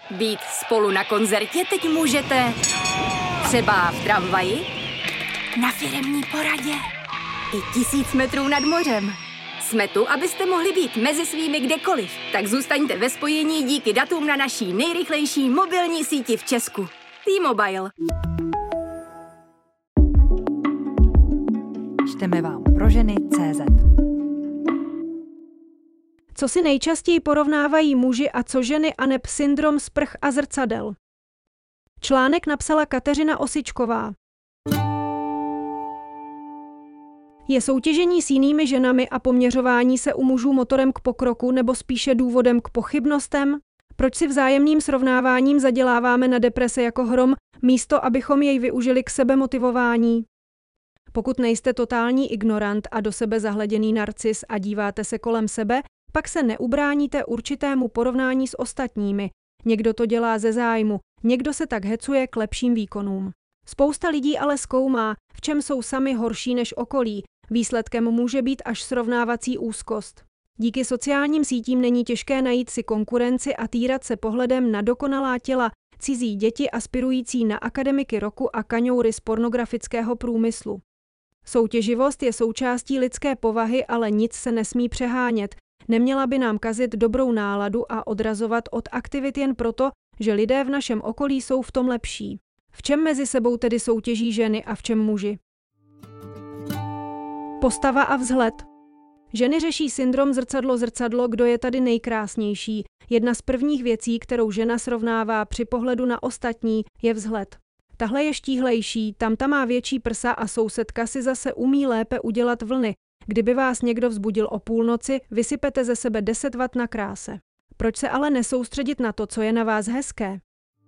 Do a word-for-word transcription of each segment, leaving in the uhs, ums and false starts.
Být spolu na koncertě teď můžete třeba v tramvaji, na firemní poradě i tisíc metrů nad mořem. Jsme tu, abyste mohli být mezi svými kdekoliv. Tak zůstaňte ve spojení díky datům na naší nejrychlejší mobilní síti v Česku. T-Mobile. Čteme vám pro ženy tečka cé zet. Co si nejčastěji porovnávají muži a co ženy aneb syndrom sprch a zrcadel? Článek napsala Kateřina Osičková. Je soutěžení s jinými ženami a poměřování se u mužů motorem k pokroku nebo spíše důvodem k pochybnostem? Proč si vzájemným srovnáváním zaděláváme na deprese jako hrom, místo abychom jej využili k sebemotivování? Pokud nejste totální ignorant a do sebe zahleděný narcis a díváte se kolem sebe, pak se neubráníte určitému porovnání s ostatními. Někdo to dělá ze zájmu, někdo se tak hecuje k lepším výkonům. Spousta lidí ale zkoumá, v čem jsou sami horší než okolí. Výsledkem může být až srovnávací úzkost. Díky sociálním sítím není těžké najít si konkurenci a týrat se pohledem na dokonalá těla, cizí děti aspirující na akademiky roku a kaňoury z pornografického průmyslu. Soutěživost je součástí lidské povahy, ale nic se nesmí přehánět. Neměla by nám kazit dobrou náladu a odrazovat od aktivit jen proto, že lidé v našem okolí jsou v tom lepší. V čem mezi sebou tedy soutěží ženy a v čem muži? Postava a vzhled. Ženy řeší syndrom zrcadlo zrcadlo, kdo je tady nejkrásnější. Jedna z prvních věcí, kterou žena srovnává při pohledu na ostatní, je vzhled. Tahle je štíhlejší, tamta má větší prsa a sousedka si zase umí lépe udělat vlny. Kdyby vás někdo vzbudil o půlnoci, vysypete ze sebe deset watt na kráse. Proč se ale nesoustředit na to, co je na vás hezké?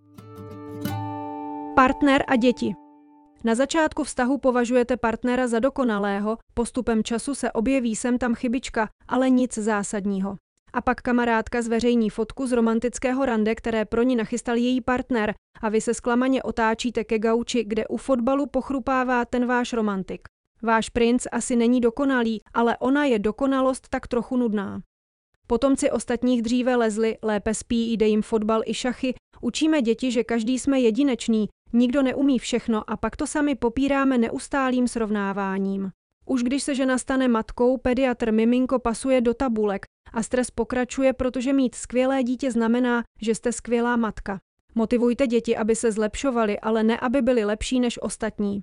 Partner a děti. Na začátku vztahu považujete partnera za dokonalého, postupem času se objeví sem tam chybička, ale nic zásadního. A pak kamarádka zveřejní fotku z romantického rande, které pro ní nachystal její partner, a vy se zklamaně otáčíte ke gauči, kde u fotbalu pochrupává ten váš romantik. Váš princ asi není dokonalý, ale ona je dokonalost tak trochu nudná. Potomci ostatních dříve lezli, lépe spí, jde jim fotbal i šachy, učíme děti, že každý jsme jedinečný, nikdo neumí všechno a pak to sami popíráme neustálým srovnáváním. Už když se žena stane matkou, pediatr miminko pasuje do tabulek a stres pokračuje, protože mít skvělé dítě znamená, že jste skvělá matka. Motivujte děti, aby se zlepšovali, ale ne aby byli lepší než ostatní.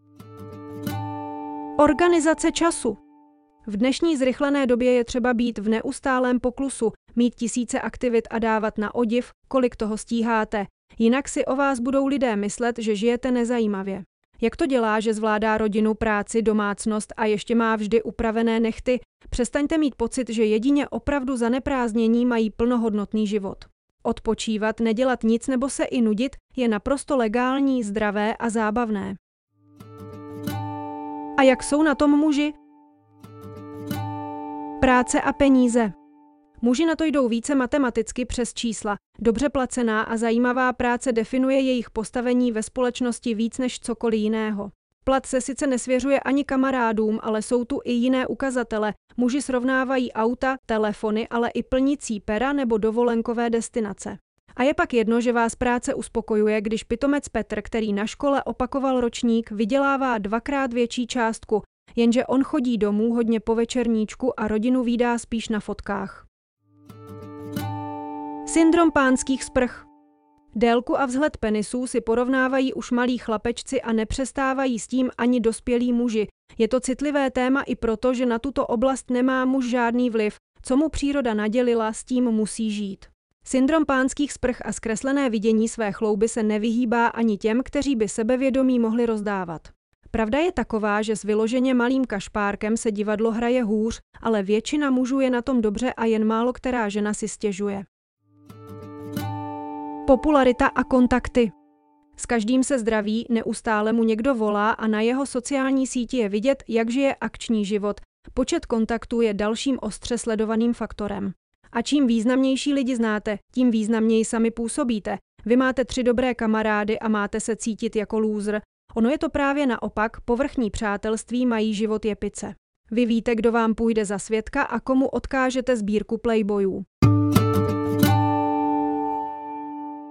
Organizace času. V dnešní zrychlené době je třeba být v neustálém poklusu, mít tisíce aktivit a dávat na odiv, kolik toho stíháte. Jinak si o vás budou lidé myslet, že žijete nezajímavě. Jak to dělá, že zvládá rodinu, práci, domácnost a ještě má vždy upravené nehty? Přestaňte mít pocit, že jedině opravdu zaneprázdnění mají plnohodnotný život. Odpočívat, nedělat nic nebo se i nudit je naprosto legální, zdravé a zábavné. A jak jsou na tom muži? Práce a peníze. Muži na to jdou více matematicky přes čísla. Dobře placená a zajímavá práce definuje jejich postavení ve společnosti víc než cokoliv jiného. Plat se sice nesvěřuje ani kamarádům, ale jsou tu i jiné ukazatele. Muži srovnávají auta, telefony, ale i plnicí pera nebo dovolenkové destinace. A je pak jedno, že vás práce uspokojuje, když pitomec Petr, který na škole opakoval ročník, vydělává dvakrát větší částku, jenže on chodí domů hodně po večerníčku a rodinu vídá spíš na fotkách. Syndrom pánských sprch. Délku a vzhled penisů si porovnávají už malí chlapečci a nepřestávají s tím ani dospělí muži. Je to citlivé téma i proto, že na tuto oblast nemá muž žádný vliv. Co mu příroda nadělila, s tím musí žít. Syndrom pánských sprch a zkreslené vidění své chlouby se nevyhýbá ani těm, kteří by sebevědomí mohli rozdávat. Pravda je taková, že s vyloženě malým kašpárkem se divadlo hraje hůř, ale většina mužů je na tom dobře a jen málo která žena si stěžuje. Popularita a kontakty. S každým se zdraví, neustále mu někdo volá a na jeho sociální síti je vidět, jak žije akční život. Počet kontaktů je dalším ostře sledovaným faktorem. A čím významnější lidi znáte, tím významněji sami působíte. Vy máte tři dobré kamarády a máte se cítit jako lůzr. Ono je to právě naopak, povrchní přátelství mají život jepice. Vy víte, kdo vám půjde za svědka a komu odkážete sbírku playboyů.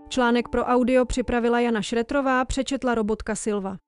Článek pro audio připravila Jana Šretrová, přečetla Robotka Silva.